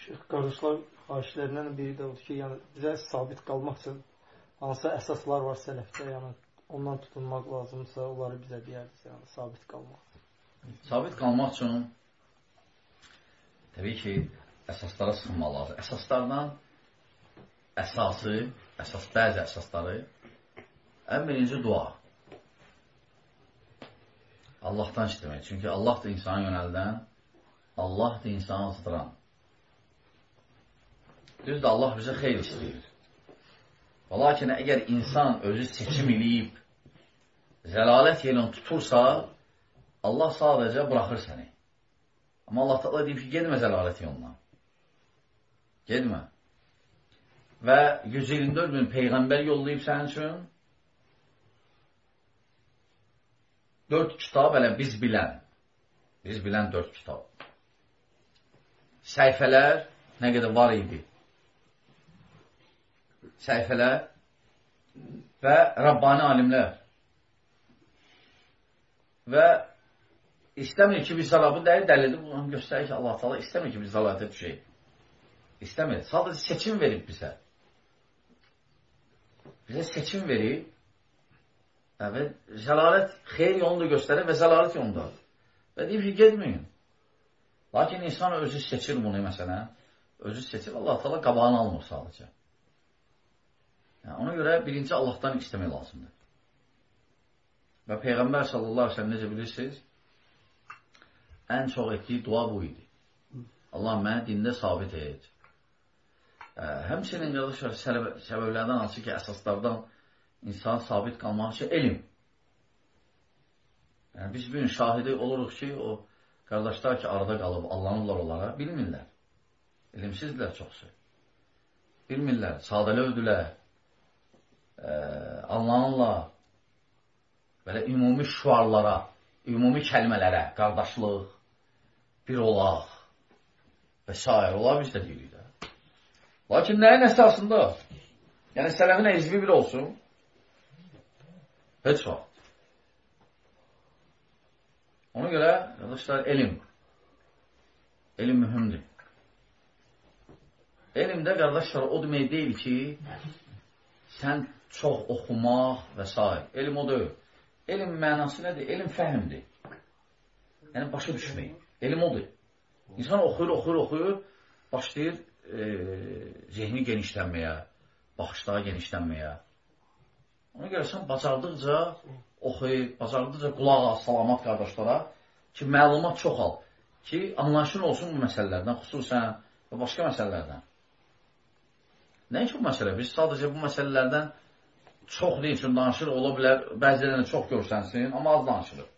Qardaşlar, xahişlərindən biri də odur ki, yəni bizə sabit qalmaq üçün hansı əsaslar var sələfdə, yəni ondan tutunmaq lazımdırsa, onları bizə deyərdiniz, yəni sabit qalmaq. Sabit qalmaq üçün təbii ki, əsaslara sıxılmaq lazım. Əsaslardan bəzi əsasları ən birinci dua. Allahdan istəmək. Çünki Allah da insanı yönəldən, Allah da insanı azdıran. Düzdür, Allah bizə xeyr istəyir. Lakin əgər insan özü seçim eləyib, zəlalət yelini tutursa, Allah sadəcə buraxır səni. Amma Allah da deyib ki, gedmə zəlalət yoluna. Gedmə. Və 124 bin Peyğəmbər yollayıb sənin üçün 4 kitab, elə biz bilən 4 kitab. Səhifələr nə qədər var idi? Səhifələr və Rabbani alimlər. Və istəmir ki, biz bu dəlildir, bunu göstərir ki, Allah-u Teala istəmir ki, biz zəlalətə düşək. İstəmir. Sadəcə seçim verib bizə. Bizə seçim verib və zəlalət xeyr yolunu da göstərir və zəlalət yolunu da. Və deyib ki, gedməyin. Lakin insan özü seçir bunu, məsələn. Özü seçir, Allah-u Teala qabağını almır sadəcə. Yəni, ona görə birinci Allahdan istəmək lazımdır. Və Peyğəmbər sallallahu aleyhi ve sellem necə bilirsiniz? Ən çox etdiyi dua bu idi. Allah mənə dində sabit et. Həmçinin qardaşlar, səbəblərdən hansı ki, əsaslardan insan sabit qalmaq üçün elm. Yəni, biz bugün şahidi oluruq ki, o qardaşlar ki, arada qalıb, allanırlar onlara, bilmirlər. İlimsizdirlər çoxsu. Bilmirlər, sadəlövdülər, anlanırlar. Belə ümumi şüarlara, ümumi kəlmələrə, qardaşlıq, bir olaq və s. Olar biz də deyirik də. Lakin nəyin əsasında? Yəni, sələfin əcvi bir olsun. Heç vaxt. Ona görə, qardaşlar, elm. Elm mühümdür. Elmdə, qardaşlar, o demək deyil ki, sən çox oxumaq və s. Elm o deyil. Elm mənası nədir? Elm fəhmdir. Yəni, başa düşmək. Elm odur. İnsan oxuyur, başlayır zihni genişlənməyə, baxışlara genişlənməyə. Ona görə sən bacardıqca oxuyur, bacardıqca qulaq al, salamat qardaşlara ki, məlumat çox al. Ki, anlayışın olsun bu məsələlərdən, xüsusən və başqa məsələlərdən. Nə üçün bu məsələ? Biz sadəcə bu məsələlərdən çox deyil üçün danışır, ola bilər, bəzilərində çox görsənsin, amma az danışılır.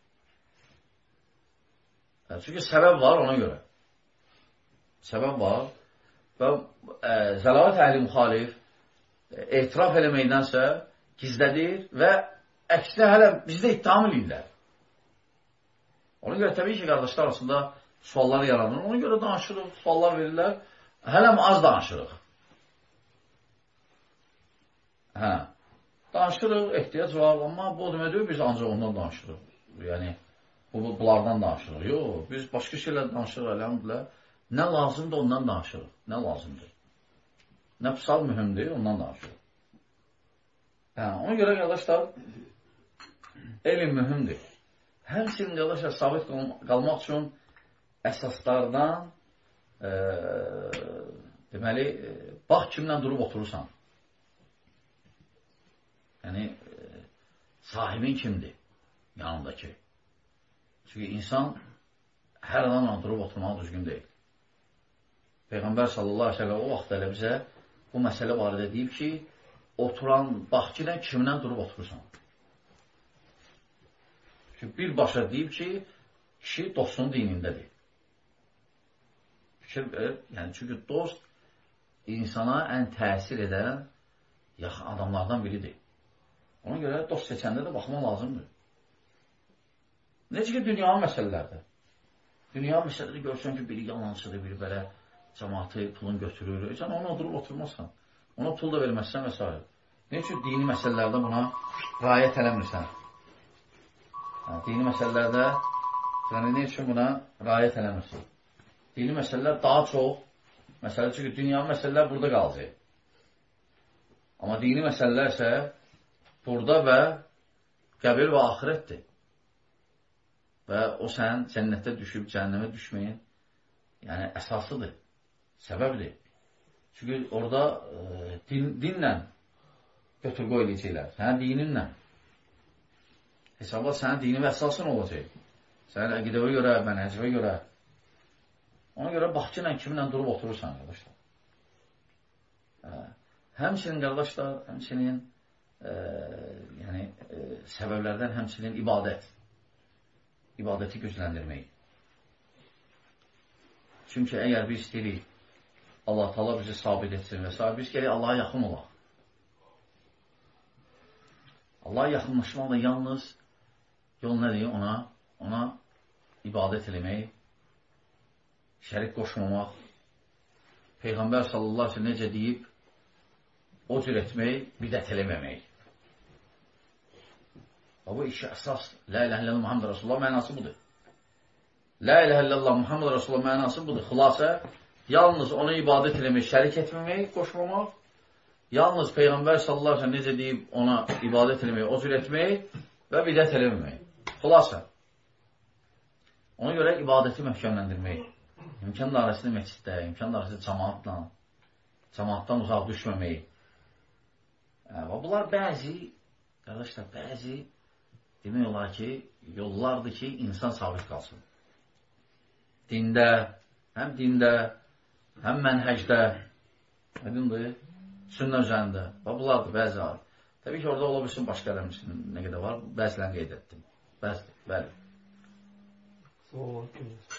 Çünki səbəb var ona görə. Səbəb var və zəlalət əhli müxalif etiraf eləməkdənsə gizlədir və əksinə hələ bizdə ittiham edirlər. Ona görə təbii ki, qardaşlar arasında suallar yaranır. Ona görə danışırıq, suallar verirlər. Hələ az danışırıq. Danışırıq, ehtiyac var, amma bu demək deyil, biz ancaq ondan danışırıq. Yəni, bunlardan danışırıq. Yox, biz başqa şeylər danışırıq, əlhamdülillah. Nə lazımdır, ondan danışırıq. Nə lazımdır? Nə psal mühümdür, ondan danışırıq. Ona görə, qardaşlar, elm mühümdür. Həmçinin, qardaşlar, sabit qalmaq üçün əsaslardan deməli, bax kimlə durub oturursan. Yəni, sahibin kimdir? Yanındakı. Çünki insan hər adamla durub oturmağı düzgün deyil. Peyğəmbər sallallahu aleyhi ve sellem o vaxt elə bizə bu məsələ barədə deyib ki, oturan, bax ki, kimlə durub oturursan. Çünki birbaşa deyib ki, kişi dostunun dinindədir. Fikir verir, yəni çünki dost insana ən təsir edən yaxın adamlardan biridir. Ona görə dost seçəndə də baxmaq lazımdır. Necə ki, dünyanın məsələlərdə. Dünya məsələləri görsən ki, biri yalancıdır, biri belə cəmatı pulun götürür. Sən ona durub oturmazsan. Ona pul da verməzsən və s. Ne üçün dini məsələlərdə buna rayət eləmirsən? Dini məsələlərdə ne üçün buna rayət eləmirsən? Dini məsələlər daha çox Məsələ, çünki dünyanın məsələlər burada qalacaq. Amma dini məsələlər isə burada və qəbir və axirətdir. Və o sən cənnətdə düşüb, cəhənnəmə düşməyin, yəni əsasıdır, səbəbdir. Çünki orada dinlə götür-qoy eləyəcəklər, sənin dininlə. Hesabla sənin dini və əsasın olacaq. Sənin əqidəvə görə, mənəcvə görə. Ona görə bax ki, kiminlə durub oturursan, qardaşlar. Həmçinin, qardaşlar, həmçinin səbəblərdən həmçinin ibadət. İbadəti gücləndirmək. Çünki əgər biz istəyirik, Allah Taala bizi sabit etsin və s. Biz gələk Allaha yaxın olaq. Allaha yaxınlaşmaqla yalnız yol nədir? Ona ibadət eləmək, şərik qoşmamaq, Peyğəmbər sallallahu aleyhi ve sellem necə deyib, o cür etmək, bidət eləməmək. Bu işi əsas, La ilahe illallah Muhammed Rasulullah mənası budur. La ilahe illallah Muhammed Rasulullah mənası budur. Xülasə, yalnız ona ibadət eləmək, şərik etməmək, qoşmamaq, yalnız Peyğəmbər sallallahu aleyhi ve sellem necə deyib, ona ibadət eləmək, o cür etmək və bidət eləməmək. Xülasə, ona görə ibadəti möhkəmləndirmək, imkan dairəsində məsciddə, imkan dairəsində cəmaatdan uzaq düşməmək. Bunlar bəzi, qardaşlar, bəzi demək olar ki, yollardır ki, insan sabit qalsın. Dində, həm mənhəcdə, sünnə üzərində. Bunlardır bəzi var. Təbii ki, orada ola bilsin başqa nə qədər var, bəzilərini qeyd etdim. Bəzidir, bəli. Sağ olun.